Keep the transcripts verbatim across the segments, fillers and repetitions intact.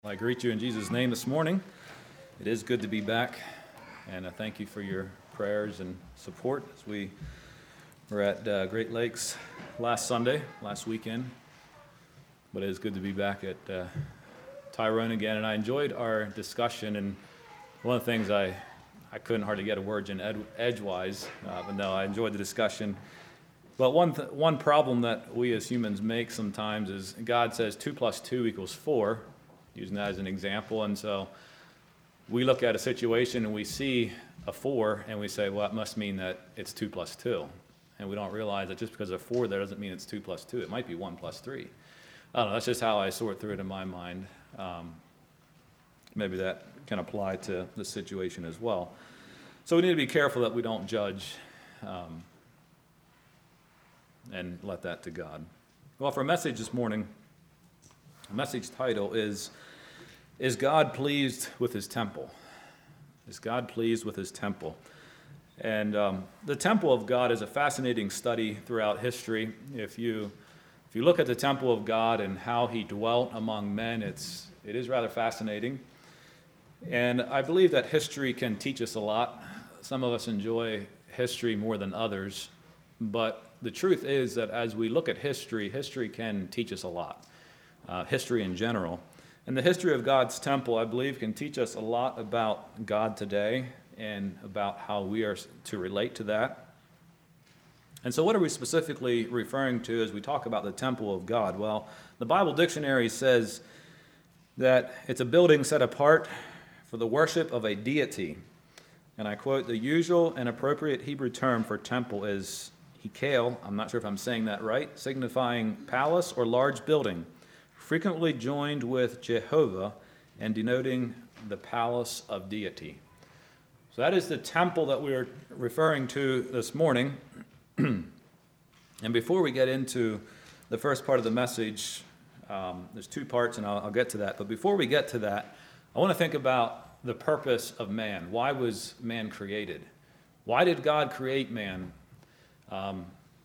I greet you in Jesus' name this morning. It is good to be back, and I thank you for your prayers and support as we were at uh, Great Lakes last Sunday, last weekend. But it is good to be back at uh, Tyrone again, and I enjoyed our discussion. And one of the things I I couldn't hardly get a word in ed- edgewise, uh, but no, I enjoyed the discussion. But one th- one problem that we as humans make sometimes is God says two plus two equals four. Using that as an example, and so we look at a situation and we see a four and we say, well, it must mean that it's two plus two, and we don't realize that just because there's four there doesn't mean it's two plus two. It might be one plus three. I don't know, that's just how I sort through it in my mind. Um, maybe that can apply to the situation as well. So we need to be careful that we don't judge um, and let that to God. Well, for a message this morning, the message title is, Is God Pleased with His Temple? Is God pleased with His temple? And um, the temple of God is a fascinating study throughout history. If you if you look at the temple of God and how He dwelt among men, it's it is rather fascinating. And I believe that history can teach us a lot. Some of us enjoy history more than others. But the truth is that as we look at history, history can teach us a lot. Uh, history in general. And the history of God's temple, I believe, can teach us a lot about God today and about how we are to relate to that. And so what are we specifically referring to as we talk about the temple of God? Well, the Bible dictionary says that it's a building set apart for the worship of a deity. And I quote, the usual and appropriate Hebrew term for temple is hikel, I'm not sure if I'm saying that right, signifying palace or large building, frequently joined with Jehovah and denoting the palace of deity. So that is the temple that we are referring to this morning. And before we get into the first part of the message, um, there's two parts, and I'll, I'll get to that. But before we get to that, I want to think about the purpose of man. Why was man created? Why did God create man? Um,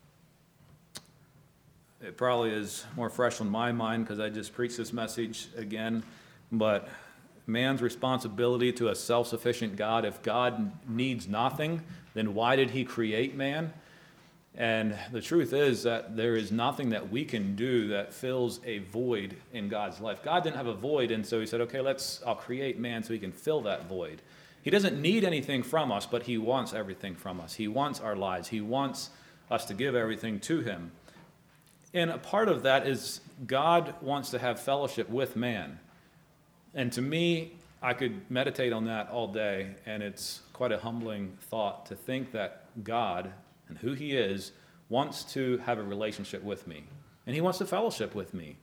It probably is more fresh on my mind because I just preached this message again, but man's responsibility to a self-sufficient God. If God needs nothing, then why did he create man? And the truth is that there is nothing that we can do that fills a void in God's life. God didn't have a void, and so he said, okay, let's, I'll create man so he can fill that void. He doesn't need anything from us, but he wants everything from us. He wants our lives. He wants us to give everything to him. And a part of that is God wants to have fellowship with man. And to me, I could meditate on that all day, and it's quite a humbling thought to think that God and who he is wants to have a relationship with me. And he wants to fellowship with me.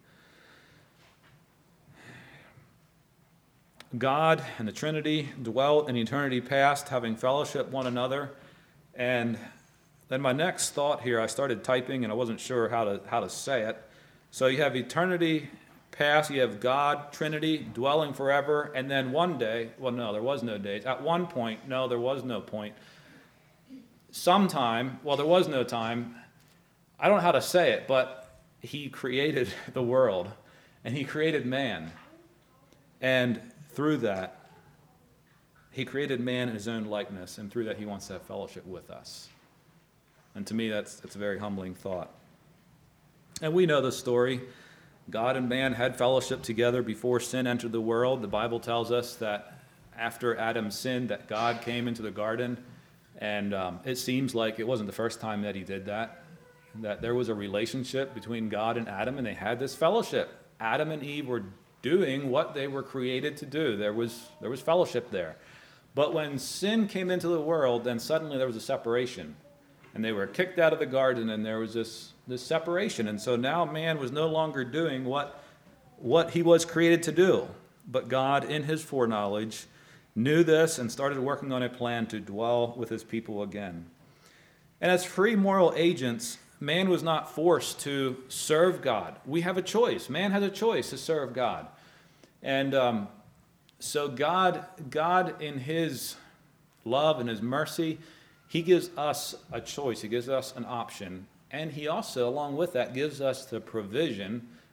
God and the Trinity dwelt in eternity past, having fellowship one another. And then my next thought here, I started typing and I wasn't sure how to how to say it. So you have eternity past, you have God, Trinity, dwelling forever, and then one day, well, no, there was no days. At one point, no, there was no point. Sometime, well, there was no time. I don't know how to say it, but he created the world, and he created man. And through that, he created man in his own likeness, and through that, he wants to have fellowship with us. And to me, that's, that's a very humbling thought. And we know the story. God and man had fellowship together before sin entered the world. The Bible tells us that after Adam sinned, that God came into the garden. And um, it seems like it wasn't the first time that he did that. That there was a relationship between God and Adam, and they had this fellowship. Adam and Eve were doing what they were created to do. There was, there was fellowship there. But when sin came into the world, then suddenly there was a separation. And they were kicked out of the garden, and there was this, this separation. And so now man was no longer doing what, what he was created to do. But God, in his foreknowledge, knew this and started working on a plan to dwell with his people again. And as free moral agents, man was not forced to serve God. We have a choice. Man has a choice to serve God. And um, so God, God, in his love and his mercy, he gives us a choice. He gives us an option. And he also, along with that, gives us the provision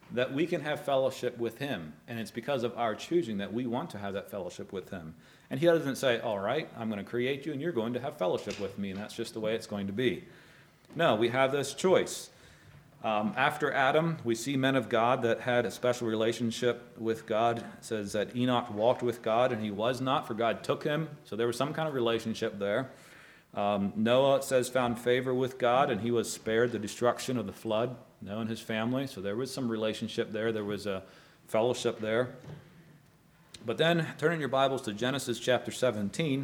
that we can have fellowship with him. And it's because of our choosing that we want to have that fellowship with him. And he doesn't say, all right, I'm going to create you and you're going to have fellowship with me, and that's just the way it's going to be. No, we have this choice. Um, after Adam, we see men of God that had a special relationship with God. It says that Enoch walked with God, and he was not, for God took him. So there was some kind of relationship there. Um, Noah, it says, found favor with God, and he was spared the destruction of the flood, Noah and his family. So there was some relationship there. There was a fellowship there. But then, turn in your Bibles to Genesis chapter seventeen.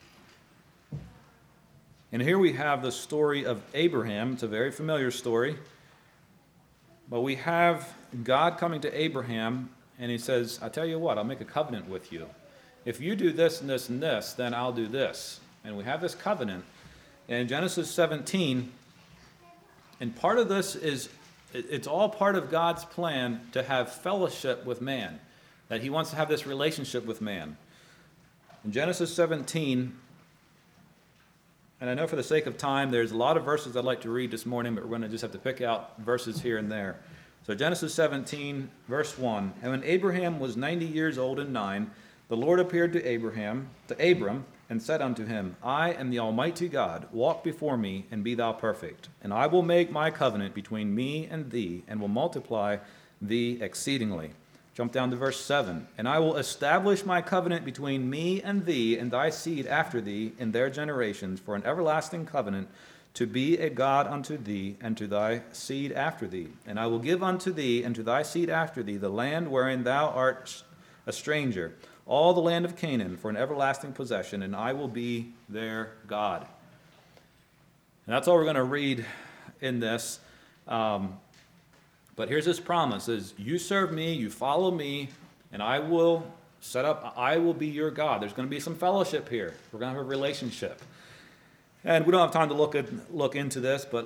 And here we have the story of Abraham. It's a very familiar story. But we have God coming to Abraham, and he says, I tell you what, I'll make a covenant with you. If you do this and this and this, then I'll do this. And we have this covenant. And in Genesis seventeen, and part of this is, it's all part of God's plan to have fellowship with man, that he wants to have this relationship with man. In Genesis seventeen, and I know for the sake of time, there's a lot of verses I'd like to read this morning, but we're going to just have to pick out verses here and there. So Genesis seventeen, verse one, and when Abraham was ninety years old and nine, the Lord appeared to Abraham, to Abram, and said unto him, I am the Almighty God, walk before me, and be thou perfect. And I will make my covenant between me and thee, and will multiply thee exceedingly. Jump down to verse seven. And I will establish my covenant between me and thee and thy seed after thee in their generations for an everlasting covenant, to be a God unto thee and to thy seed after thee. And I will give unto thee and to thy seed after thee the land wherein thou art a stranger, all the land of Canaan for an everlasting possession, and I will be their God. And that's all we're going to read in this. Um, But here's this promise, is you serve me, you follow me, and I will set up, I will be your God. There's going to be some fellowship here. We're going to have a relationship. And we don't have time to look at look into this, but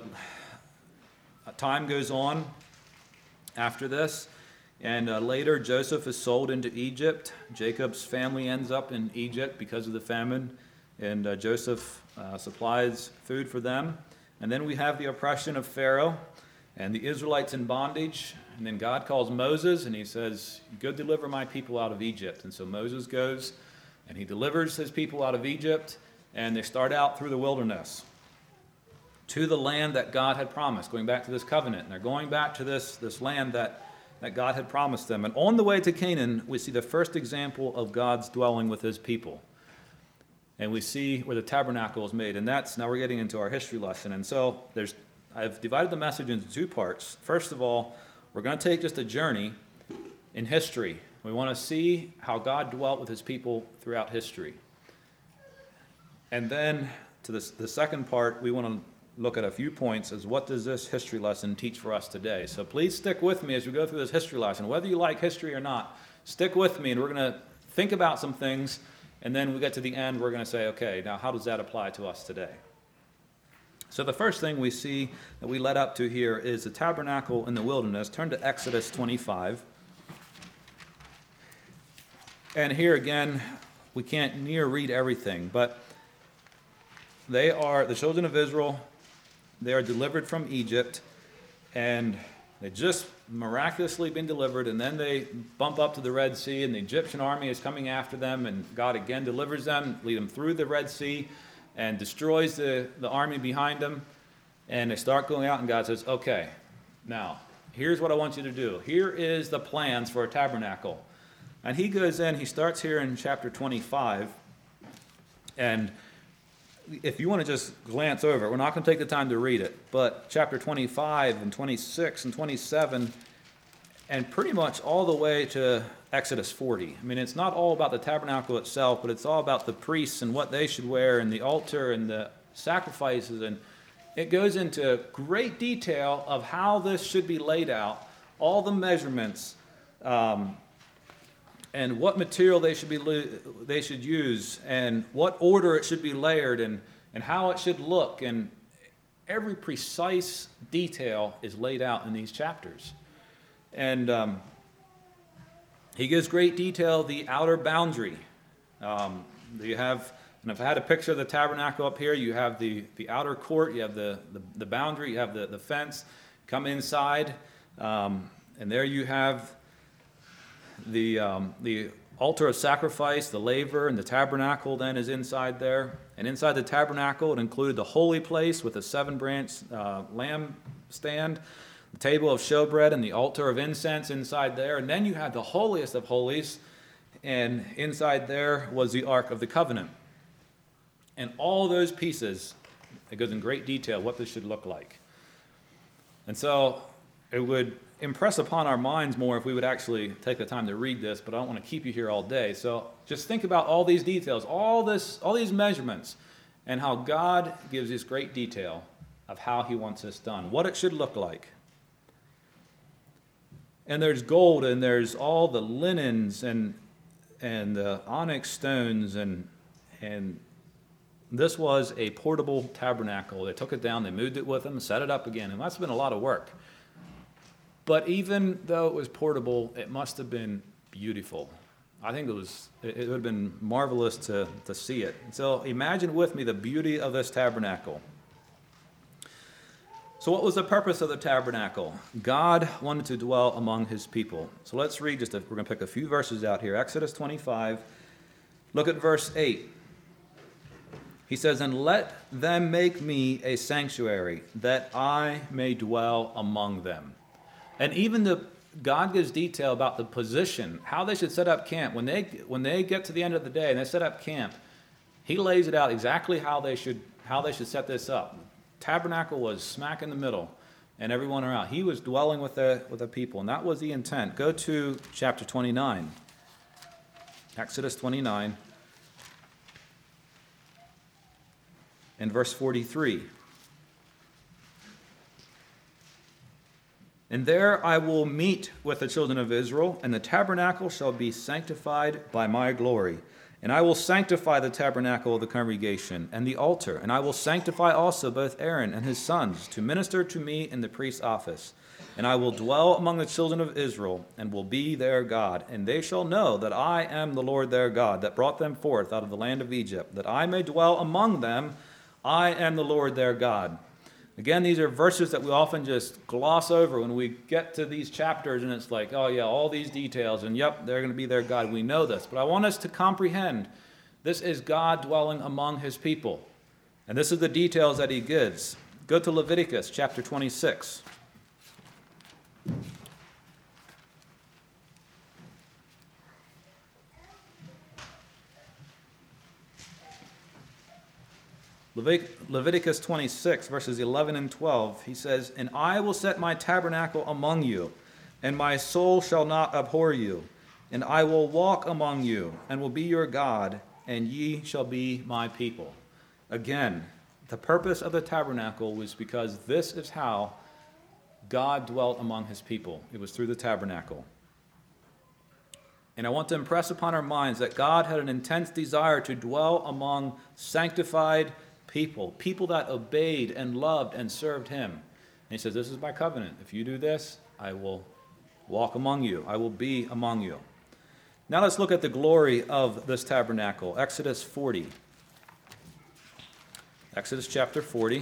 time goes on after this. And uh, later, Joseph is sold into Egypt. Jacob's family ends up in Egypt because of the famine. And uh, Joseph uh, supplies food for them. And then we have the oppression of Pharaoh and the Israelites in bondage. And then God calls Moses, and he says, go deliver my people out of Egypt. And so Moses goes, and he delivers his people out of Egypt, and they start out through the wilderness to the land that God had promised, going back to this covenant. And they're going back to this, this land that, that God had promised them. And on the way to Canaan, we see the first example of God's dwelling with his people. And we see where the tabernacle is made. And that's, now we're getting into our history lesson. And so there's I've divided the message into two parts. First of all, we're going to take just a journey in history. We want to see how God dwelt with his people throughout history. And then to this, the second part, we want to look at a few points as what does this history lesson teach for us today. So please stick with me as we go through this history lesson. Whether you like history or not, stick with me, and we're going to think about some things, and then we get to the end, we're going to say, okay, now how does that apply to us today? So the first thing we see that we led up to here is the tabernacle in the wilderness. Turn to Exodus twenty-five. And here again, we can't near read everything, but they are, the children of Israel, they are delivered from Egypt, and they just miraculously been delivered, and then they bump up to the Red Sea, and the Egyptian army is coming after them, and God again delivers them, lead them through the Red Sea, and destroys the, the army behind them, and they start going out, and God says, okay, now, here's what I want you to do. Here is the plans for a tabernacle. And he goes in, he starts here in chapter twenty-five, and if you want to just glance over it, we're not going to take the time to read it, but chapter twenty-five and twenty-six and twenty-seven, and pretty much all the way to Exodus forty. I mean, it's not all about the tabernacle itself, but it's all about the priests and what they should wear and the altar and the sacrifices. And it goes into great detail of how this should be laid out, all the measurements, um, and what material they should be they should use, and what order it should be layered, and, and how it should look. And every precise detail is laid out in these chapters. And um, he gives great detail the outer boundary. Um, you have, and if I had a picture of the tabernacle up here, you have the, the outer court, you have the, the, the boundary, you have the, the fence. Come inside, um, and there you have the um, the altar of sacrifice, the laver, and the tabernacle then is inside there. And inside the tabernacle, it included the holy place with a seven-branch uh, lamb stand, the table of showbread, and the altar of incense inside there. And then you had the holiest of holies, and inside there was the Ark of the Covenant. And all those pieces, it goes in great detail what this should look like. And so it would impress upon our minds more if we would actually take the time to read this, but I don't want to keep you here all day. So just think about all these details, all this, all these measurements, and how God gives this great detail of how he wants this done, what it should look like. And there's gold, and there's all the linens and and the onyx stones, and and this was a portable tabernacle. They took it down, they moved it with them, set it up again, and that's been a lot of work. But even though it was portable, it must have been beautiful. I think it was. It would have been marvelous to, to see it. And so imagine with me the beauty of this tabernacle. So what was the purpose of the tabernacle? God wanted to dwell among his people. So let's read just, a, we're going to pick a few verses out here. Exodus twenty-five, look at verse eight. He says, "And let them make me a sanctuary, that I may dwell among them." And even the God gives detail about the position, how they should set up camp. When they when they get to the end of the day and they set up camp, he lays it out exactly how they should how they should set this up. Tabernacle was smack in the middle, and everyone around. He was dwelling with the with the people, and that was the intent. Go to chapter twenty-nine. Exodus twenty-nine. And verse forty-three. "And there I will meet with the children of Israel, and the tabernacle shall be sanctified by my glory. And I will sanctify the tabernacle of the congregation and the altar, and I will sanctify also both Aaron and his sons to minister to me in the priest's office. And I will dwell among the children of Israel, and will be their God. And they shall know that I am the Lord their God, that brought them forth out of the land of Egypt, that I may dwell among them. I am the Lord their God." Again, these are verses that we often just gloss over when we get to these chapters, and it's like, oh yeah, all these details, and yep, they're going to be their God. We know this. But I want us to comprehend this is God dwelling among his people. And this is the details that he gives. Go to Leviticus chapter twenty-six. Leviticus twenty-six, verses eleven and twelve, he says, "And I will set my tabernacle among you, and my soul shall not abhor you. And I will walk among you, and will be your God, and ye shall be my people." Again, the purpose of the tabernacle was because this is how God dwelt among his people. It was through the tabernacle. And I want to impress upon our minds that God had an intense desire to dwell among sanctified people, people that obeyed and loved and served him. And he says, this is my covenant. If you do this, I will walk among you. I will be among you. Now let's look at the glory of this tabernacle. Exodus forty. Exodus chapter forty.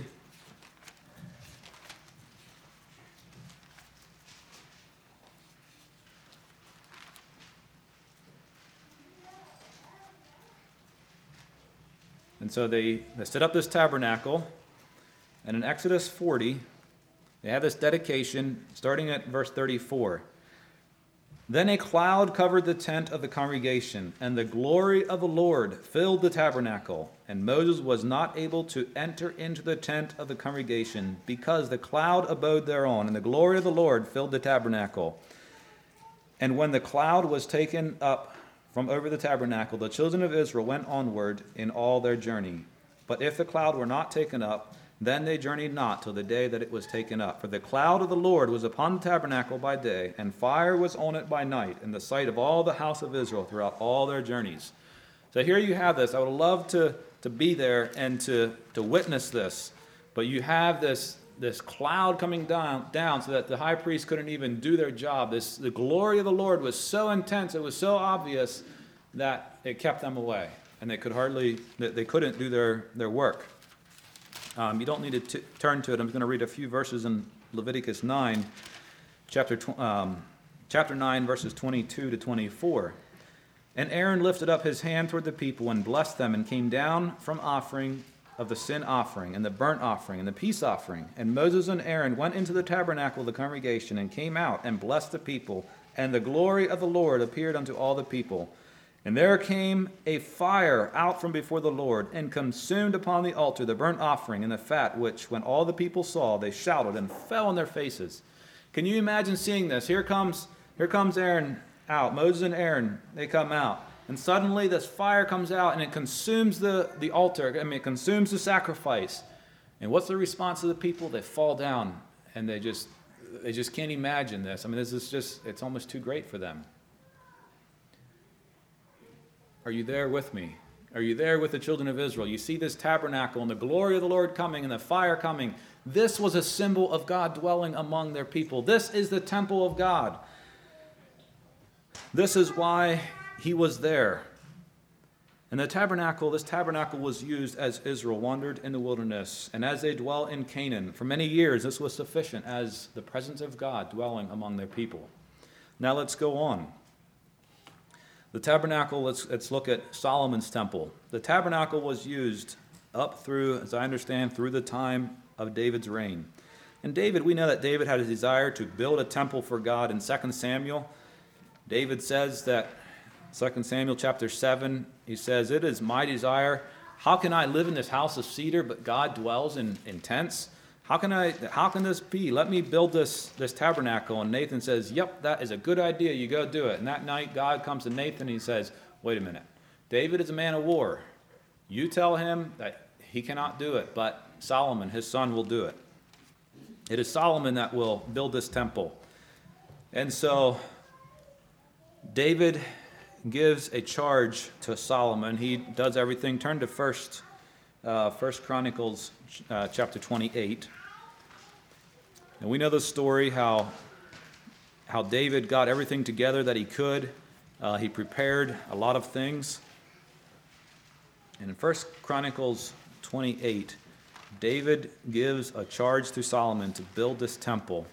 And so they, they set up this tabernacle, and in Exodus forty, they have this dedication, starting at verse thirty-four. "Then a cloud covered the tent of the congregation, and the glory of the Lord filled the tabernacle. And Moses was not able to enter into the tent of the congregation, because the cloud abode thereon, and the glory of the Lord filled the tabernacle. And when the cloud was taken up from over the tabernacle, the children of Israel went onward in all their journey. But if the cloud were not taken up, then they journeyed not till the day that it was taken up. For the cloud of the Lord was upon the tabernacle by day, and fire was on it by night, in the sight of all the house of Israel throughout all their journeys." So here you have this. I would love to, to be there and to, to witness this. But you have this, this cloud coming down, down so that the high priest couldn't even do their job. This, the glory of the Lord was so intense, it was so obvious that it kept them away. And they could hardly, they couldn't do their, their work. Um, you don't need to t- turn to it. I'm going to read a few verses in Leviticus nine. chapter, tw- um, chapter nine, verses twenty-two to twenty-four. And Aaron lifted up his hand toward the people and blessed them, and came down from offering of the sin offering and the burnt offering and the peace offering. And Moses and Aaron went into the tabernacle of the congregation and came out and blessed the people. And the glory of the Lord appeared unto all the people. And there came a fire out from before the Lord, and consumed upon the altar the burnt offering and the fat, which when all the people saw, they shouted and fell on their faces. Can you imagine seeing this? Here comes, here comes Aaron out. Moses and Aaron, they come out. And suddenly this fire comes out and it consumes the, the altar. I mean, it consumes the sacrifice. And what's the response of the people? They fall down and they just, they just can't imagine this. I mean, this is just, it's almost too great for them. Are you there with me? Are you there with the children of Israel? You see this tabernacle and the glory of the Lord coming and the fire coming. This was a symbol of God dwelling among their people. This is the temple of God. This is why he was there. And the tabernacle, this tabernacle was used as Israel wandered in the wilderness and as they dwell in Canaan. For many years, this was sufficient as the presence of God dwelling among their people. Now let's go on. The tabernacle, let's, let's look at Solomon's temple. The tabernacle was used up through, as I understand, through the time of David's reign. And David, we know that David had a desire to build a temple for God. In Second Samuel, David says that, Second Samuel chapter seven, he says, "It is my desire. How can I live in this house of cedar, but God dwells in, in tents? How can I? How can this be? Let me build this, this tabernacle." And Nathan says, "Yep, that is a good idea. You go do it." And that night, God comes to Nathan and he says, "Wait a minute. David is a man of war. You tell him that he cannot do it, but Solomon, his son, will do it." It is Solomon that will build this temple. And so David gives a charge to Solomon. He does everything. Turn to First, uh, First Chronicles uh, chapter twenty-eight. And we know the story how, how David got everything together that he could. Uh, he prepared a lot of things. And in First Chronicles twenty-eight, David gives a charge to Solomon to build this temple.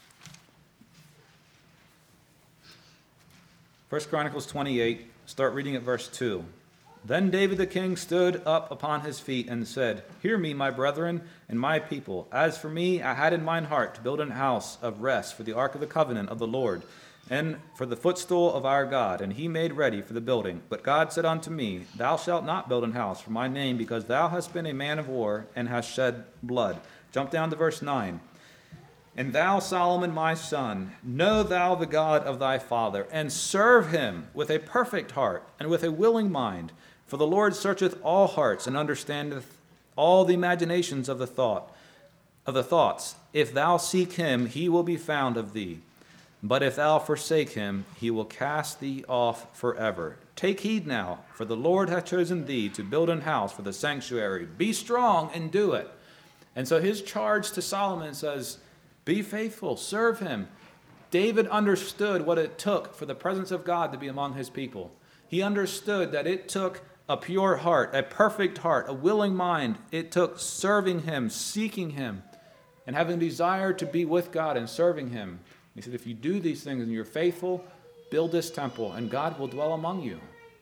First Chronicles twenty-eight, start reading at verse two. "Then David the king stood up upon his feet and said, Hear me, my brethren and my people. As for me, I had in mine heart to build an house of rest for the ark of the covenant of the Lord, and for the footstool of our God. And he made ready for the building. But God said unto me, Thou shalt not build an house for my name, because thou hast been a man of war, and hast shed blood." Jump down to verse nine. "And thou, Solomon, my son, know thou the God of thy father, and serve him with a perfect heart and with a willing mind. For the Lord searcheth all hearts, and understandeth all the imaginations of the thought of the thoughts. If thou seek him, he will be found of thee. But if thou forsake him, he will cast thee off forever. Take heed now, for the Lord hath chosen thee to build an house for the sanctuary. Be strong and do it." And so his charge to Solomon says, be faithful, serve him. David understood what it took for the presence of God to be among his people. He understood that it took a pure heart, a perfect heart, a willing mind. It took serving him, seeking him, and having a desire to be with God and serving him. He said, if you do these things and you're faithful, build this temple and God will dwell among you.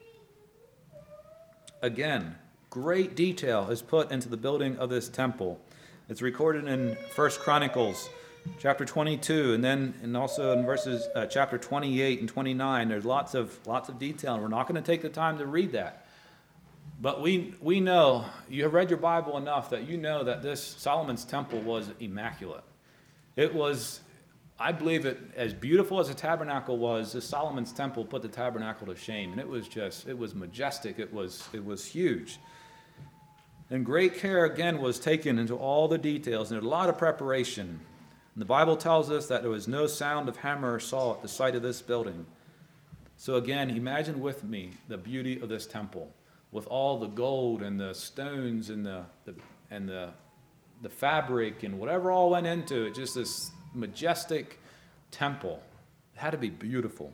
Again, great detail is put into the building of this temple. It's recorded in First Chronicles chapter twenty-two, and then and also in verses uh, chapter twenty-eight and twenty-nine. There's lots of lots of detail, and we're not going to take the time to read that. But we we know, you have read your Bible enough that you know that this Solomon's temple was immaculate. It was, I believe it, as beautiful as the tabernacle was, this Solomon's temple put the tabernacle to shame. And it was just, it was majestic, it was it was huge. And great care, again, was taken into all the details, and a lot of preparation. And the Bible tells us that there was no sound of hammer or saw at the site of this building. So again, imagine with me the beauty of this temple, with all the gold and the stones and the, the and the the fabric and whatever all went into it, just this majestic temple. It had to be beautiful.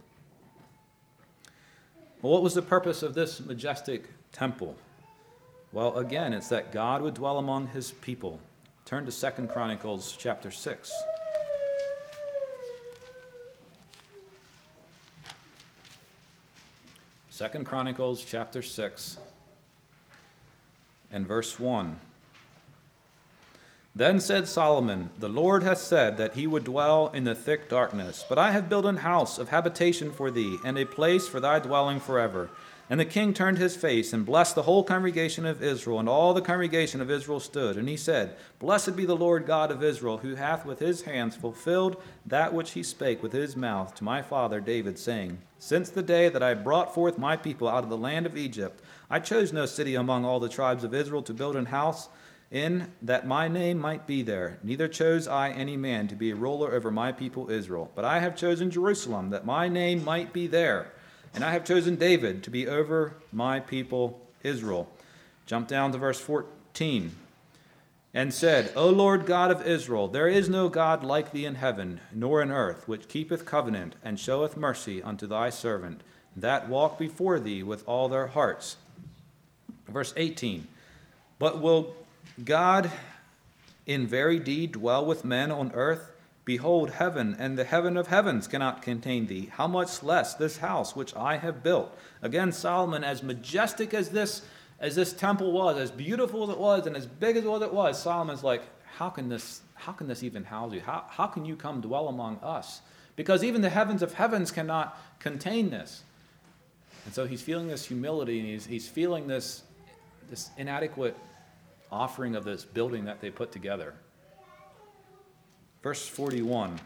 Well, what was the purpose of this majestic temple? Well, again, it's that God would dwell among his people. Turn to Second Chronicles chapter six. Second Chronicles chapter six and verse one. Then said Solomon, the Lord hath said that he would dwell in the thick darkness, but I have built an house of habitation for thee, and a place for thy dwelling forever. And the king turned his face, and blessed the whole congregation of Israel, and all the congregation of Israel stood. And he said, Blessed be the Lord God of Israel, who hath with his hands fulfilled that which he spake with his mouth to my father David, saying, Since the day that I brought forth my people out of the land of Egypt, I chose no city among all the tribes of Israel to build an house in that my name might be there. Neither chose I any man to be a ruler over my people Israel. But I have chosen Jerusalem, that my name might be there. And I have chosen David to be over my people Israel. Jump down to verse fourteen. And said, O Lord God of Israel, there is no God like thee in heaven, nor in earth, which keepeth covenant, and showeth mercy unto thy servant, that walk before thee with all their hearts. Verse eighteen. But will God in very deed dwell with men on earth? Behold, heaven and the heaven of heavens cannot contain thee. How much less this house which I have built? Again, Solomon, as majestic as this as this temple was, as beautiful as it was, and as big as it was, Solomon's like, how can this how can this even house you? How how can you come dwell among us? Because even the heavens of heavens cannot contain this. And so he's feeling this humility, and he's he's feeling this this inadequate offering of this building that they put together. Verse forty-one.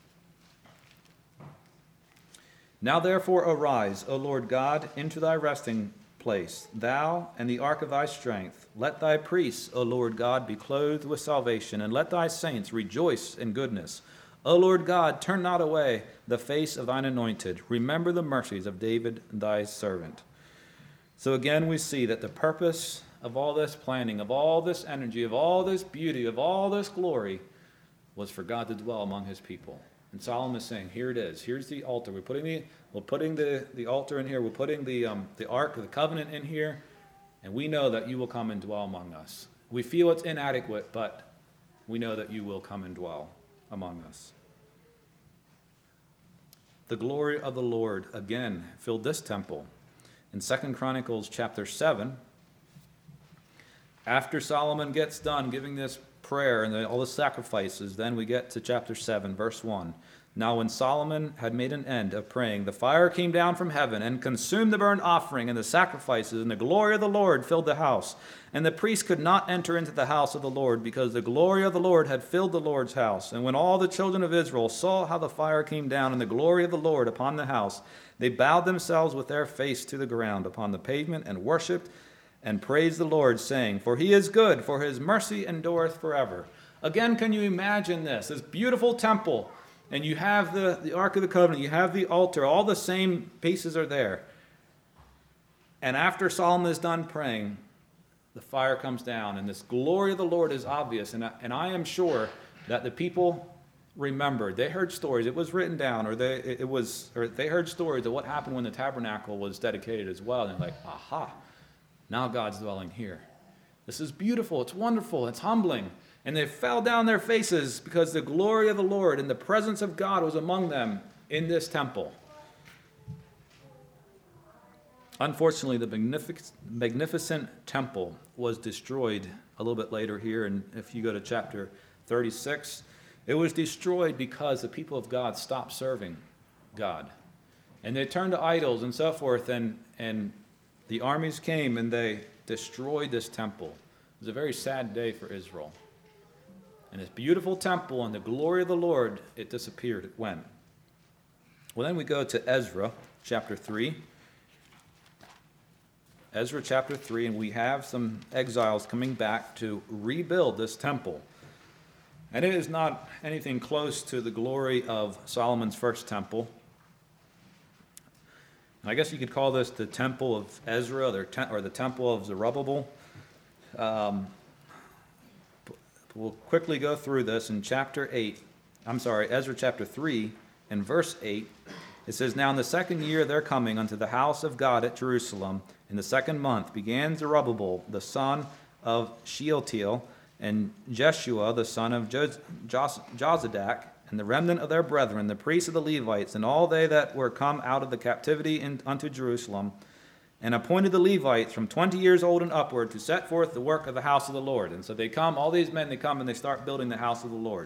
Now therefore arise, O Lord God, into thy resting place, thou and the ark of thy strength. Let thy priests, O Lord God, be clothed with salvation, and let thy saints rejoice in goodness. O Lord God, turn not away the face of thine anointed. Remember the mercies of David thy servant. So again we see that the purpose of all this planning, of all this energy, of all this beauty, of all this glory, was for God to dwell among his people. And Solomon is saying, here it is. Here's the altar. We're putting the we're putting the, the altar in here. We're putting the um, the ark of the covenant in here. And we know that you will come and dwell among us. We feel it's inadequate, but we know that you will come and dwell among us. The glory of the Lord again filled this temple. In Second Chronicles chapter seven, after Solomon gets done giving this prayer and the, all the sacrifices, then we get to chapter seven, verse one. Now when Solomon had made an end of praying, the fire came down from heaven and consumed the burnt offering and the sacrifices, and the glory of the Lord filled the house. And the priest could not enter into the house of the Lord, because the glory of the Lord had filled the Lord's house. And when all the children of Israel saw how the fire came down and the glory of the Lord upon the house, they bowed themselves with their face to the ground upon the pavement and worshipped and praised the Lord, saying, For he is good, for his mercy endureth forever. Again, can you imagine this? This beautiful temple, and you have the, the Ark of the Covenant, you have the altar, all the same pieces are there. And after Solomon is done praying, the fire comes down, and this glory of the Lord is obvious. And I, and I am sure that the people remembered. They heard stories. It was written down, or they it was, or they heard stories of what happened when the tabernacle was dedicated as well. And they're like, aha. Now God's dwelling here. This is beautiful. It's wonderful. It's humbling. And they fell down their faces because the glory of the Lord and the presence of God was among them in this temple. Unfortunately, the magnific- magnificent temple was destroyed a little bit later here. And if you go to chapter thirty-six, it was destroyed because the people of God stopped serving God. And they turned to idols and so forth, and and the armies came and they destroyed this temple. It was a very sad day for Israel. And this beautiful temple and the glory of the Lord, it disappeared. It went. Well, then we go to Ezra chapter three. Ezra chapter three, and we have some exiles coming back to rebuild this temple. And it is not anything close to the glory of Solomon's first temple. I guess you could call this the temple of Ezra, or the temple of Zerubbabel. Um, we'll quickly go through this in chapter eight. I'm sorry, Ezra chapter three and verse eight. It says, Now in the second year of their coming unto the house of God at Jerusalem, in the second month, began Zerubbabel, the son of Shealtiel, and Jeshua, the son of Jos- Jos- Jozadak, and the remnant of their brethren, the priests of the Levites, and all they that were come out of the captivity in, unto Jerusalem, and appointed the Levites from twenty years old and upward to set forth the work of the house of the Lord. And so they come, all these men, they come and they start building the house of the Lord.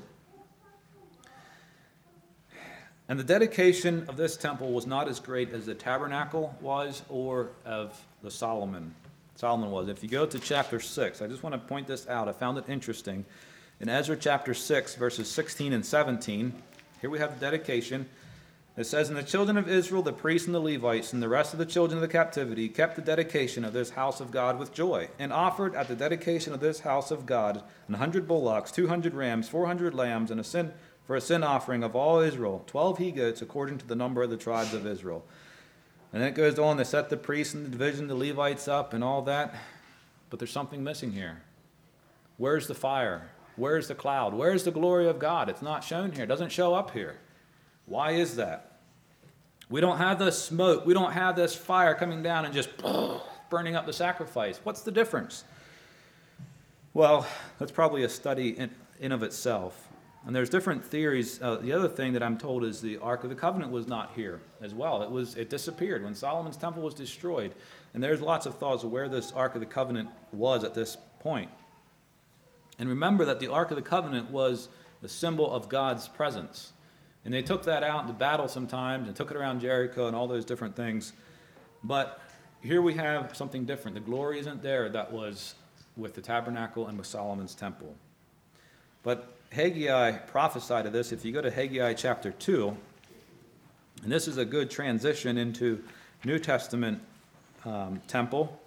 And the dedication of this temple was not as great as the tabernacle was or of the Solomon. Solomon was. If you go to chapter six, I just want to point this out. I found it interesting. In Ezra chapter six, verses sixteen and seventeen, here we have the dedication. It says, "And the children of Israel, the priests and the Levites, and the rest of the children of the captivity, kept the dedication of this house of God with joy, and offered at the dedication of this house of God an hundred bullocks, two hundred rams, four hundred lambs, and a sin for a sin offering of all Israel, twelve he-goats according to the number of the tribes of Israel." And then it goes on to set the priests and the division, the Levites up and all that. But there's something missing here. Where's the fire? Where's the cloud? Where's the glory of God? It's not shown here. It doesn't show up here. Why is that? We don't have this smoke. We don't have this fire coming down and just burning up the sacrifice. What's the difference? Well, that's probably a study in, in of itself. And there's different theories. Uh, the other thing that I'm told is the Ark of the Covenant was not here as well. It was it disappeared when Solomon's temple was destroyed. And there's lots of thoughts of where this Ark of the Covenant was at this point. And remember that the Ark of the Covenant was the symbol of God's presence. And they took that out into battle sometimes and took it around Jericho and all those different things. But here we have something different. The glory isn't there that was with the tabernacle and with Solomon's temple. But Haggai prophesied of this. If you go to Haggai chapter two, and this is a good transition into New Testament um, temple.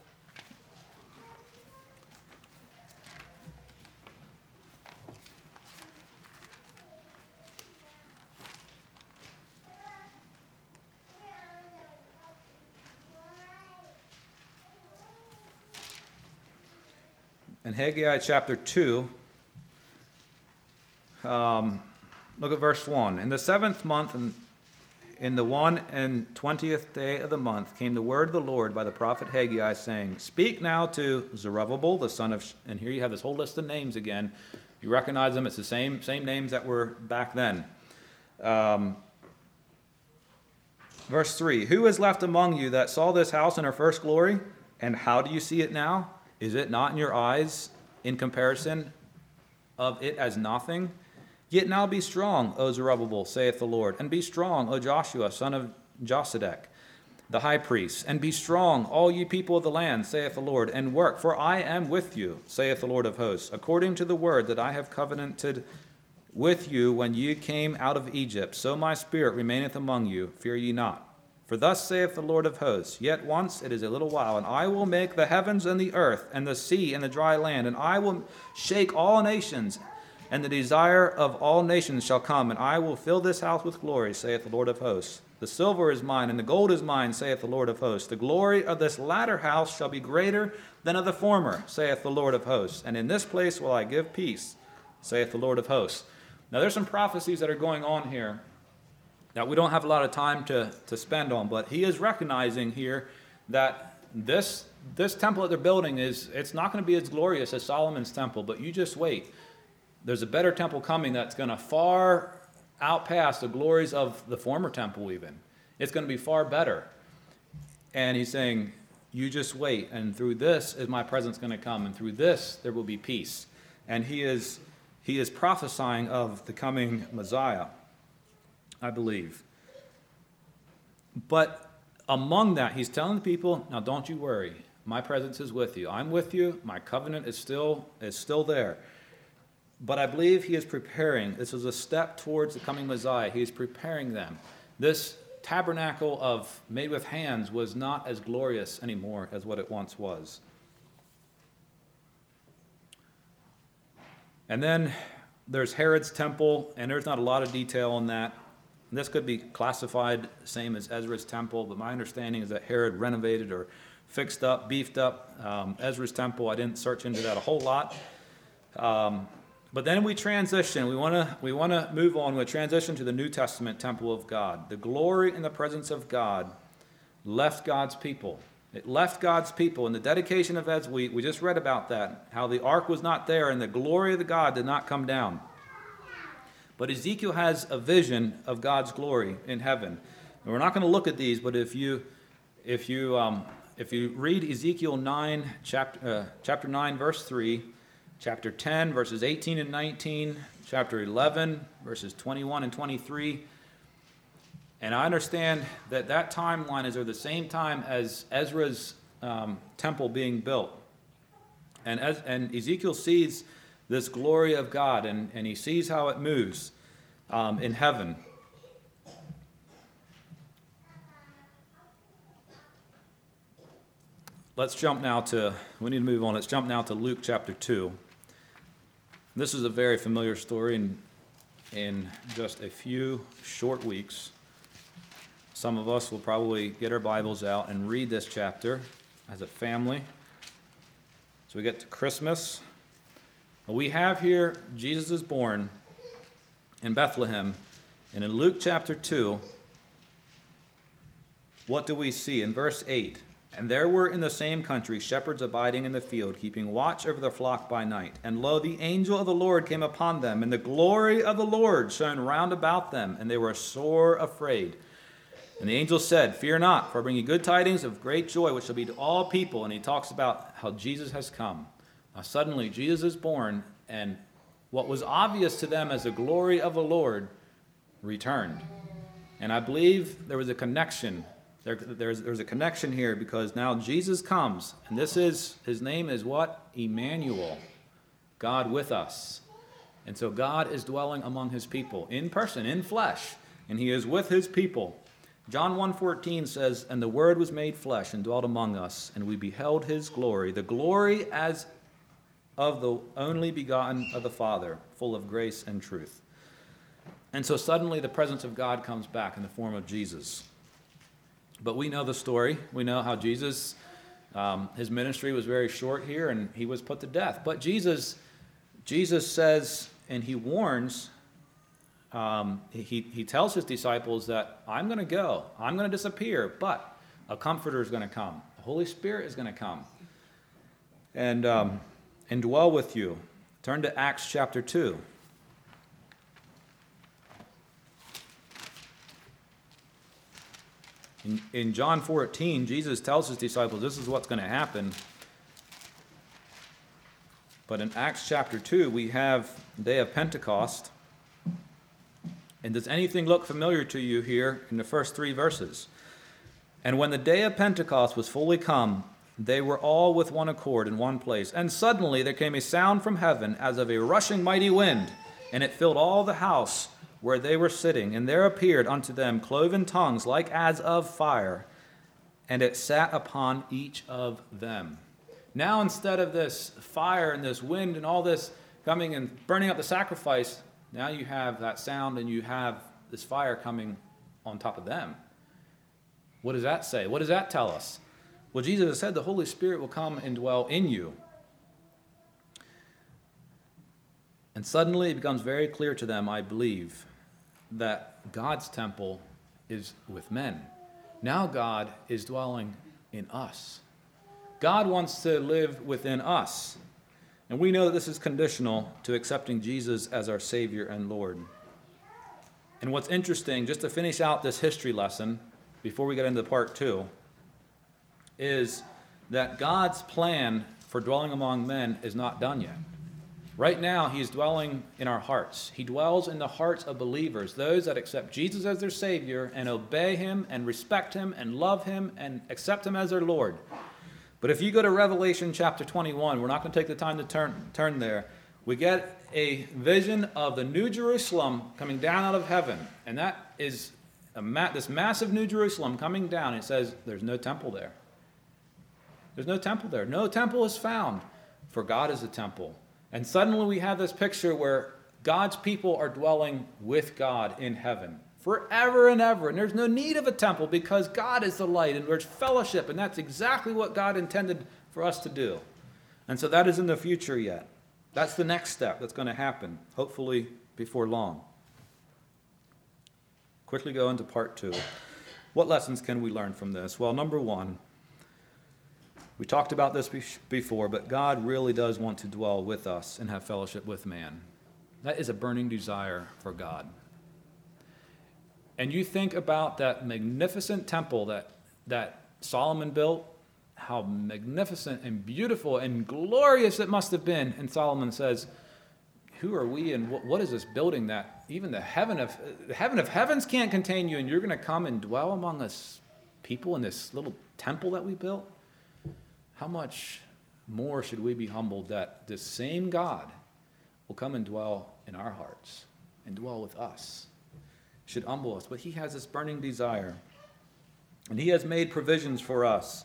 In Haggai chapter two, um, look at verse one. "In the seventh month, and in the one and twentieth day of the month, came the word of the Lord by the prophet Haggai, saying, Speak now to Zerubbabel, the son of..." And here you have this whole list of names again. You recognize them. It's the same, same names that were back then. Um, verse three, "Who is left among you that saw this house in her first glory? And how do you see it now? Is it not in your eyes in comparison of it as nothing? Yet now be strong, O Zerubbabel, saith the Lord, and be strong, O Joshua, son of Josedek, the high priest, and be strong, all ye people of the land, saith the Lord, and work, for I am with you, saith the Lord of hosts, according to the word that I have covenanted with you when ye came out of Egypt. So my spirit remaineth among you, fear ye not. For thus saith the Lord of hosts, Yet once it is a little while, and I will make the heavens and the earth, and the sea and the dry land, and I will shake all nations, and the desire of all nations shall come, and I will fill this house with glory, saith the Lord of hosts. The silver is mine, and the gold is mine, saith the Lord of hosts. The glory of this latter house shall be greater than of the former, saith the Lord of hosts. And in this place will I give peace, saith the Lord of hosts." Now there's some prophecies that are going on here that we don't have a lot of time to, to spend on, but he is recognizing here that this, this temple that they're building is, it's not going to be as glorious as Solomon's temple, but you just wait. There's a better temple coming that's going to far outpass the glories of the former temple even. It's going to be far better. And he's saying, you just wait, and through this is my presence going to come, and through this there will be peace. And he is, he is prophesying of the coming Messiah, I believe. But among that, he's telling the people, now don't you worry. My presence is with you. I'm with you. My covenant is still, is still there. But I believe he is preparing. This is a step towards the coming Messiah. He is preparing them. This tabernacle of made with hands was not as glorious anymore as what it once was. And then there's Herod's temple, and there's not a lot of detail on that. And this could be classified the same as Ezra's temple, but my understanding is that Herod renovated or fixed up, beefed up um, Ezra's temple. I didn't search into that a whole lot. Um, But then we transition. We want to we want to move on. We transition to the New Testament temple of God. The glory and the presence of God left God's people. It left God's people. In the dedication of Ezra, we, we just read about that, how the ark was not there and the glory of the God did not come down. But Ezekiel has a vision of God's glory in heaven. And we're not going to look at these, but if you if you um, if you read Ezekiel nine, chapter, uh, chapter nine, verse three, chapter ten, verses eighteen and nineteen, chapter eleven, verses twenty-one and twenty-three, and I understand that that timeline is at the same time as Ezra's um, temple being built. And, as, and Ezekiel sees this glory of God, and, and he sees how it moves um, in heaven. Let's jump now to, we need to move on. Let's jump now to Luke chapter two. This is a very familiar story in, in just a few short weeks. Some of us will probably get our Bibles out and read this chapter as a family. So we get to Christmas. We have here Jesus is born in Bethlehem. And in Luke chapter two, what do we see? In verse eight, and there were in the same country shepherds abiding in the field, keeping watch over the flock by night. And lo, the angel of the Lord came upon them, and the glory of the Lord shone round about them, and they were sore afraid. And the angel said, fear not, for I bring you good tidings of great joy, which shall be to all people. And he talks about how Jesus has come. Now suddenly Jesus is born, and what was obvious to them as the glory of the Lord returned. And I believe there was a connection. There, there's, there's a connection here, because now Jesus comes, and this is, his name is what? Emmanuel, God with us. And so God is dwelling among his people, in person, in flesh, and he is with his people. John one fourteen says, and the Word was made flesh and dwelt among us, and we beheld his glory, the glory as of the only begotten of the Father, full of grace and truth. And so suddenly the presence of God comes back in the form of Jesus. But we know the story. We know how Jesus, um, his ministry was very short here, and he was put to death. But Jesus, Jesus says, and he warns, Um, he, he tells his disciples that I'm going to go, I'm going to disappear, but a comforter is going to come. The Holy Spirit is going to come and, um, and dwell with you. Turn to Acts chapter two. In, in John fourteen, Jesus tells his disciples this is what's going to happen. But in Acts chapter two, we have the day of Pentecost. And does anything look familiar to you here in the first three verses? And when the day of Pentecost was fully come, they were all with one accord in one place. And suddenly there came a sound from heaven as of a rushing mighty wind, and it filled all the house where they were sitting. And there appeared unto them cloven tongues like as of fire, and it sat upon each of them. Now instead of this fire and this wind and all this coming and burning up the sacrifice, now you have that sound and you have this fire coming on top of them. What does that say? What does that tell us? Well, Jesus has said the Holy Spirit will come and dwell in you. And suddenly it becomes very clear to them, I believe, that God's temple is with men. Now God is dwelling in us. God wants to live within us. And we know that this is conditional to accepting Jesus as our Savior and Lord. And what's interesting, just to finish out this history lesson, before we get into part two, is that God's plan for dwelling among men is not done yet. Right now, he's dwelling in our hearts. He dwells in the hearts of believers, those that accept Jesus as their Savior and obey him and respect him and love him and accept him as their Lord. But if you go to Revelation chapter twenty-one, we're not going to take the time to turn, turn there. We get a vision of the New Jerusalem coming down out of heaven. And that is a ma- this massive New Jerusalem coming down. It says there's no temple there. There's no temple there. No temple is found, for God is a temple. And suddenly we have this picture where God's people are dwelling with God in heaven forever and ever. And there's no need of a temple because God is the light and there's fellowship. And that's exactly what God intended for us to do. And so that is in the future yet. That's the next step that's going to happen, hopefully before long. Quickly go into part two. What lessons can we learn from this? Well, number one, we talked about this before, but God really does want to dwell with us and have fellowship with man. That is a burning desire for God. And you think about that magnificent temple that, that Solomon built, how magnificent and beautiful and glorious it must have been. And Solomon says, who are we and what, what is this building that even the heaven of the heaven of heavens can't contain you, and you're going to come and dwell among us people in this little temple that we built? How much more should we be humbled that this same God will come and dwell in our hearts and dwell with us? Should humble us. But he has this burning desire, and he has made provisions for us.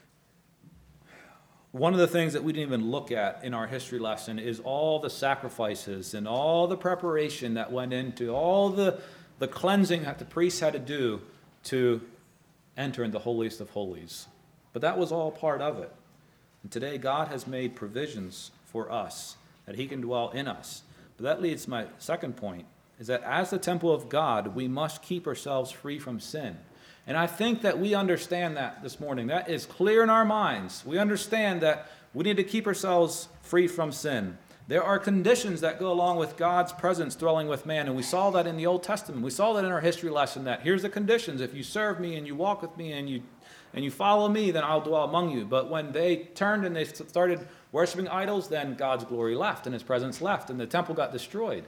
One of the things that we didn't even look at in our history lesson is all the sacrifices and all the preparation that went into all the, the cleansing that the priests had to do to enter into the holiest of holies. But that was all part of it. And today God has made provisions for us that he can dwell in us. But that leads to my second point, is that as the temple of God, we must keep ourselves free from sin. And I think that we understand that this morning. That is clear in our minds. We understand that we need to keep ourselves free from sin. There are conditions that go along with God's presence dwelling with man, and we saw that in the Old Testament. We saw that in our history lesson, that here's the conditions. If you serve me and you walk with me and you and you follow me, then I'll dwell among you. But when they turned and they started worshiping idols, then God's glory left and his presence left, and the temple got destroyed.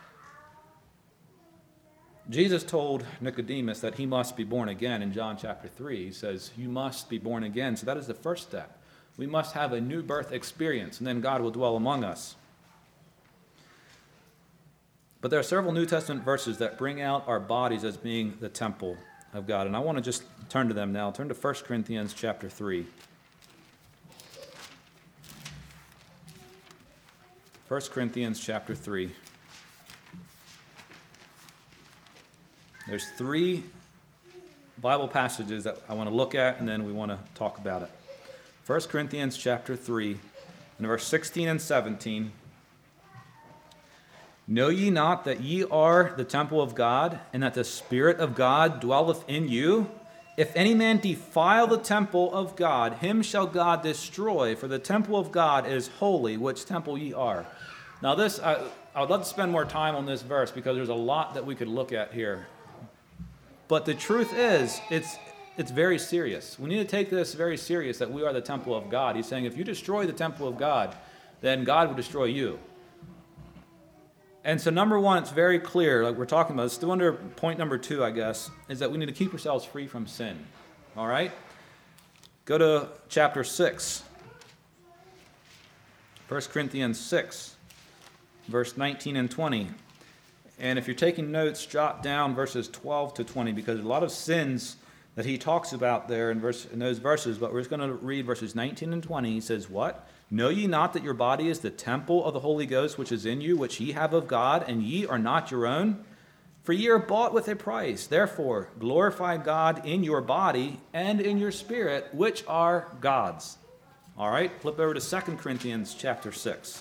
Jesus told Nicodemus that he must be born again in John chapter three. He says, you must be born again. So that is the first step. We must have a new birth experience, and then God will dwell among us. But there are several New Testament verses that bring out our bodies as being the temple of God. And I want to just turn to them now. Turn to First Corinthians chapter three. First Corinthians chapter three. There's three Bible passages that I want to look at, and then we want to talk about it. First Corinthians chapter three, and verse sixteen and seventeen. Know ye not that ye are the temple of God, and that the Spirit of God dwelleth in you? If any man defile the temple of God, him shall God destroy, for the temple of God is holy, which temple ye are. Now this, I, I would love to spend more time on this verse, because there's a lot that we could look at here. But the truth is, it's it's very serious. We need to take this very serious, that we are the temple of God. He's saying if you destroy the temple of God, then God will destroy you. And so number one, it's very clear, like we're talking about, it's still under point number two, I guess, is that we need to keep ourselves free from sin. All right? Go to chapter six. First Corinthians six, verse nineteen and twenty. And if you're taking notes, jot down verses twelve to twenty, because there's a lot of sins that he talks about there in, verse, in those verses, but we're just going to read verses nineteen and twenty. He says, what? Know ye not that your body is the temple of the Holy Ghost which is in you, which ye have of God, and ye are not your own? For ye are bought with a price. Therefore, glorify God in your body and in your spirit, which are God's. All right, flip over to Second Corinthians chapter six.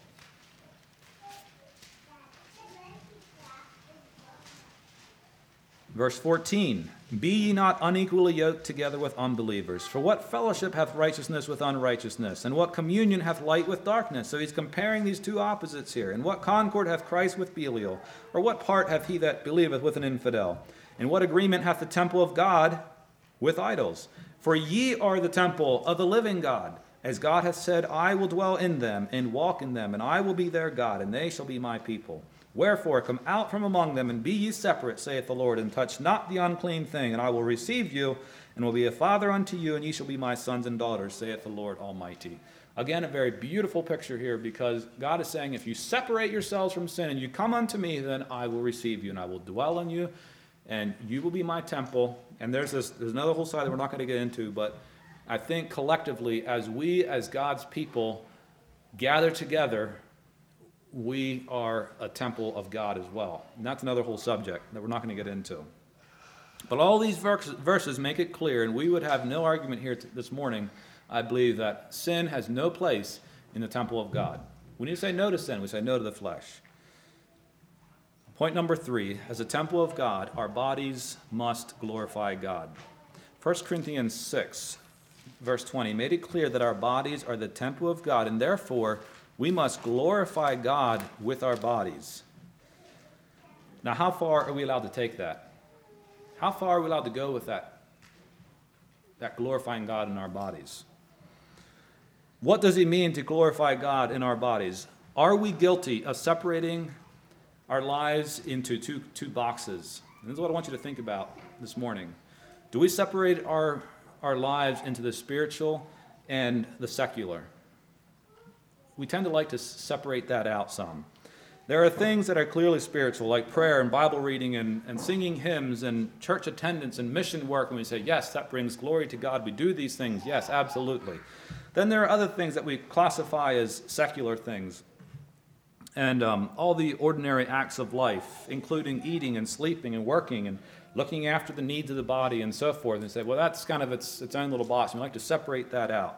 Verse fourteen, be ye not unequally yoked together with unbelievers. For what fellowship hath righteousness with unrighteousness? And what communion hath light with darkness? So he's comparing these two opposites here. And what concord hath Christ with Belial? Or what part hath he that believeth with an infidel? And what agreement hath the temple of God with idols? For ye are the temple of the living God. As God hath said, I will dwell in them and walk in them, and I will be their God, and they shall be my people. Wherefore, come out from among them, and be ye separate, saith the Lord, and touch not the unclean thing, and I will receive you, and will be a father unto you, and ye shall be my sons and daughters, saith the Lord Almighty. Again, a very beautiful picture here, because God is saying, if you separate yourselves from sin, and you come unto me, then I will receive you, and I will dwell in you, and you will be my temple. And there's this, there's another whole side that we're not going to get into, but I think collectively, as we, as God's people, gather together, we are a temple of God as well. And that's another whole subject that we're not going to get into. But all these verses make it clear, and we would have no argument here this morning, I believe, that sin has no place in the temple of God. We need to say no to sin. We say no to the flesh. Point number three, as a temple of God, our bodies must glorify God. First Corinthians six, verse twenty, made it clear that our bodies are the temple of God, and therefore we must glorify God with our bodies. Now, how far are we allowed to take that? How far are we allowed to go with that? at glorifying God in our bodies. What does he mean to glorify God in our bodies? Are we guilty of separating our lives into two, two boxes? And this is what I want you to think about this morning. Do we separate our, our lives into the spiritual and the secular? We tend to like to separate that out some. There are things that are clearly spiritual, like prayer and Bible reading and, and singing hymns and church attendance and mission work, and we say, yes, that brings glory to God. We do these things. Yes, absolutely. Then there are other things that we classify as secular things. And um, all the ordinary acts of life, including eating and sleeping and working and looking after the needs of the body and so forth, and say, well, that's kind of its, its own little box. We like to separate that out.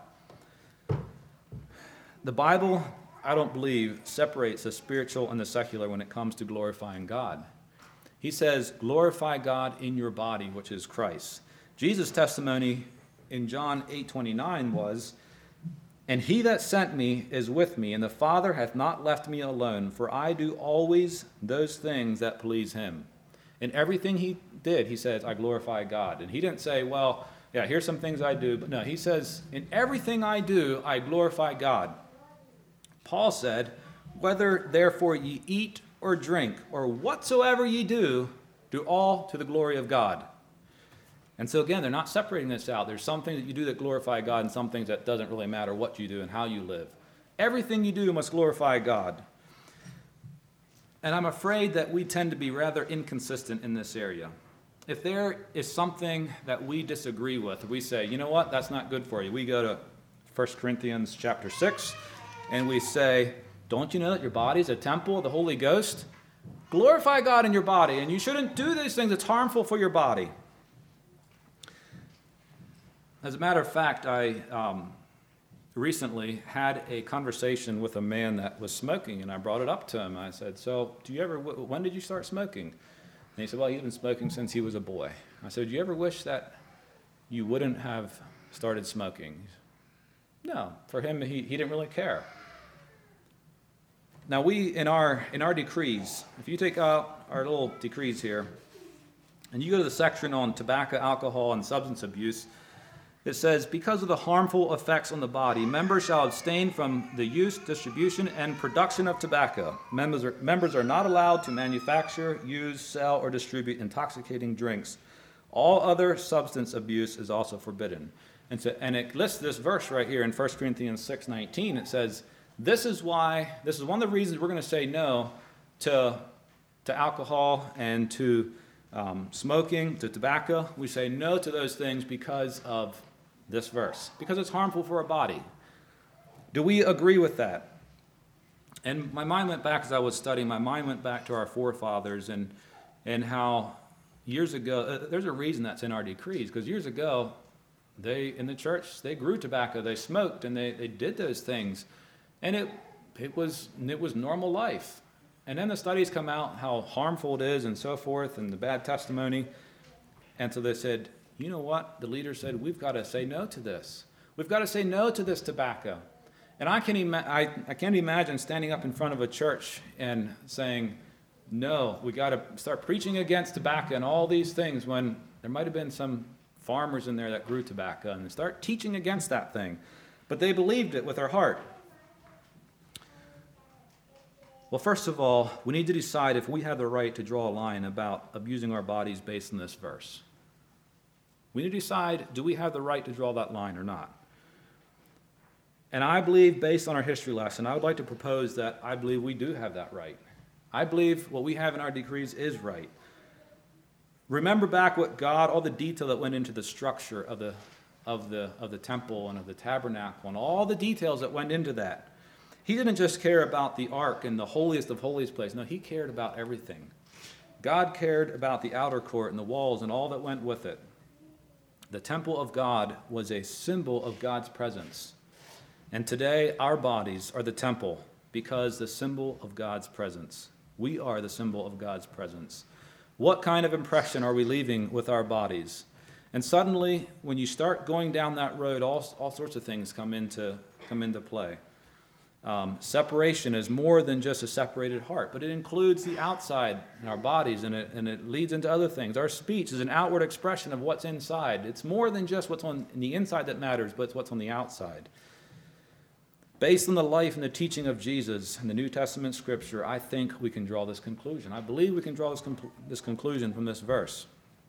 The Bible, I don't believe, separates the spiritual and the secular when it comes to glorifying God. He says, glorify God in your body, which is Christ. Jesus' testimony in John eight twenty-nine was, and he that sent me is with me, and the Father hath not left me alone, for I do always those things that please him. In everything he did, he says, I glorify God. And he didn't say, well, yeah, here's some things I do. But no, he says, in everything I do, I glorify God. Paul said, whether therefore ye eat or drink, or whatsoever ye do, do all to the glory of God. And so again, they're not separating this out. There's some things that you do that glorify God and some things that doesn't really matter what you do and how you live. Everything you do must glorify God. And I'm afraid that we tend to be rather inconsistent in this area. If there is something that we disagree with, we say, you know what, that's not good for you. We go to First Corinthians chapter six, and we say, don't you know that your body is a temple of the Holy Ghost? Glorify God in your body, and you shouldn't do these things that's harmful for your body. As a matter of fact, I um, recently had a conversation with a man that was smoking, and I brought it up to him. I said, so do you ever, when did you start smoking? And he said, well, he's been smoking since he was a boy. I said, do you ever wish that you wouldn't have started smoking? No, for him, he, he didn't really care. Now we, in our in our decrees, if you take out our little decrees here, and you go to the section on tobacco, alcohol, and substance abuse, it says, because of the harmful effects on the body, members shall abstain from the use, distribution, and production of tobacco. Members are, members are not allowed to manufacture, use, sell, or distribute intoxicating drinks. All other substance abuse is also forbidden. And, so, and it lists this verse right here in First Corinthians six nineteen. It says, this is why, this is one of the reasons we're going to say no to, to alcohol and to um, smoking, to tobacco. We say no to those things because of this verse, because it's harmful for our body. Do we agree with that? And my mind went back as I was studying, my mind went back to our forefathers and, and how years ago, uh, there's a reason that's in our decrees, because years ago, they, in the church, they grew tobacco, they smoked, and they, they did those things. And it it was it was normal life. And then the studies come out how harmful it is and so forth and the bad testimony. And so they said, you know what? The leader said, we've got to say no to this. We've got to say no to this tobacco. And I, can ima- I, I can't imagine standing up in front of a church and saying, no, we got to start preaching against tobacco and all these things when there might have been some farmers in there that grew tobacco and start teaching against that thing. But they believed it with their heart. Well, first of all, we need to decide if we have the right to draw a line about abusing our bodies based on this verse. We need to decide, do we have the right to draw that line or not? And I believe, based on our history lesson, I would like to propose that I believe we do have that right. I believe what we have in our decrees is right. Remember back what God, all the detail that went into the structure of the, of the, of the temple and of the tabernacle and all the details that went into that. He didn't just care about the ark and the holiest of holiest place. No, he cared about everything. God cared about the outer court and the walls and all that went with it. The temple of God was a symbol of God's presence. And today, our bodies are the temple because the symbol of God's presence. We are the symbol of God's presence. What kind of impression are we leaving with our bodies? And suddenly, when you start going down that road, all, all sorts of things come into, come into play. Um, separation is more than just a separated heart, but it includes the outside in our bodies, and it, and it leads into other things. Our speech is an outward expression of what's inside. It's more than just what's on the inside that matters, but it's what's on the outside. Based on the life and the teaching of Jesus in the New Testament Scripture, I think we can draw this conclusion. I believe we can draw this, compl- this conclusion from this verse.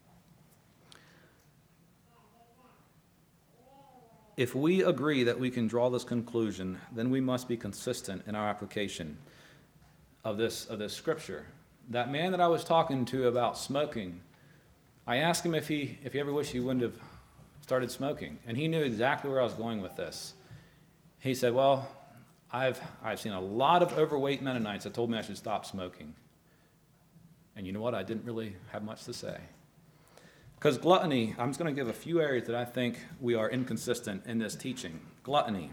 If we agree that we can draw this conclusion, then we must be consistent in our application of this, of this Scripture. That man that I was talking to about smoking, I asked him if he, if he ever wished he wouldn't have started smoking, and he knew exactly where I was going with this. He said, well, I've, I've seen a lot of overweight Mennonites that told me I should stop smoking. And you know what? I didn't really have much to say. Because gluttony, I'm just going to give a few areas that I think we are inconsistent in this teaching. Gluttony.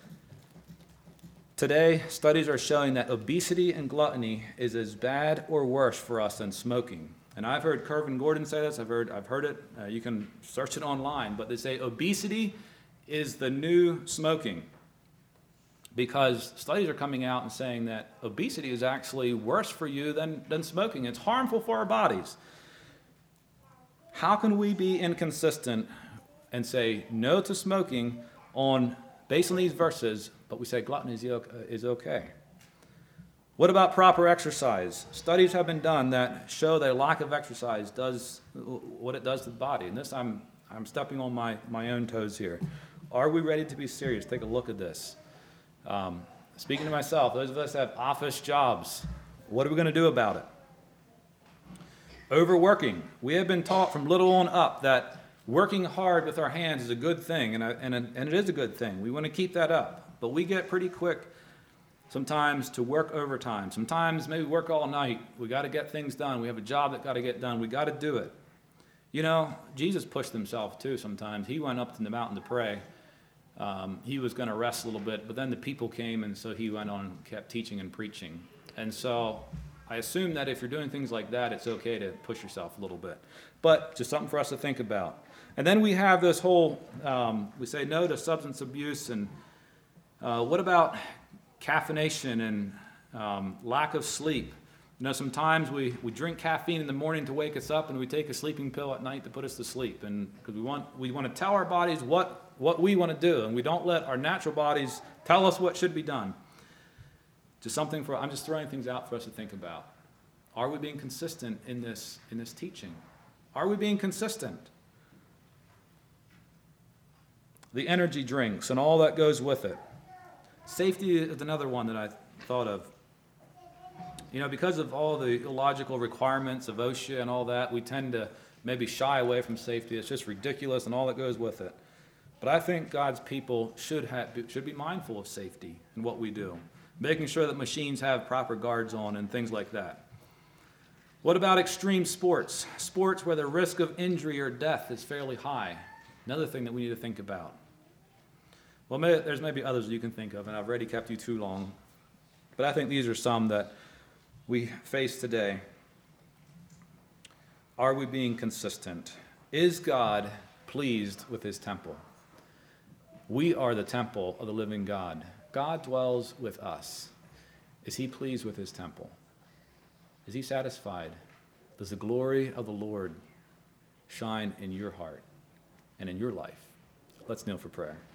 Today, studies are showing that obesity and gluttony is as bad or worse for us than smoking. And I've heard Kervin Gordon say this. I've heard, I've heard it. Uh, you can search it online. But they say obesity is the new smoking. Because studies are coming out and saying that obesity is actually worse for you than, than smoking. It's harmful for our bodies. How can we be inconsistent and say no to smoking on based on these verses, but we say gluttony is, is okay? What about proper exercise? Studies have been done that show that a lack of exercise does what it does to the body. And this, I'm, I'm stepping on my, my own toes here. Are we ready to be serious? Take a look at this. Um, speaking to myself, those of us that have office jobs, what are we going to do about it? Overworking. We have been taught from little on up that working hard with our hands is a good thing, and, a, and, a, and it is a good thing. We want to keep that up. But we get pretty quick sometimes to work overtime. Sometimes maybe work all night. We got to get things done. We have a job that got to get done. We got to do it. You know, Jesus pushed himself too sometimes. He went up to the mountain to pray. Um, he was going to rest a little bit, but then the people came, and so he went on and kept teaching and preaching. And so I assume that if you're doing things like that, it's okay to push yourself a little bit. But just something for us to think about. And then we have this whole, um, we say no to substance abuse, and uh, what about caffeination and um, lack of sleep? You know, sometimes we, we drink caffeine in the morning to wake us up, and we take a sleeping pill at night to put us to sleep. And because we want we want to tell our bodies what what we want to do, and we don't let our natural bodies tell us what should be done. Just something for I'm just throwing things out for us to think about. Are we being consistent in this in this teaching? Are we being consistent? The energy drinks and all that goes with it. Safety is another one that I thought of. You know, because of all the illogical requirements of OSHA and all that, we tend to maybe shy away from safety. It's just ridiculous and all that goes with it. But I think God's people should have, should be mindful of safety in what we do, making sure that machines have proper guards on and things like that. What about extreme sports? Sports where the risk of injury or death is fairly high. Another thing that we need to think about. Well, may, there's maybe others you can think of, and I've already kept you too long. But I think these are some that we face today. Are we being consistent? Is God pleased with his temple? We are the temple of the living God. God dwells with us. Is he pleased with his temple? Is he satisfied? Does the glory of the Lord shine in your heart and in your life? Let's kneel for prayer.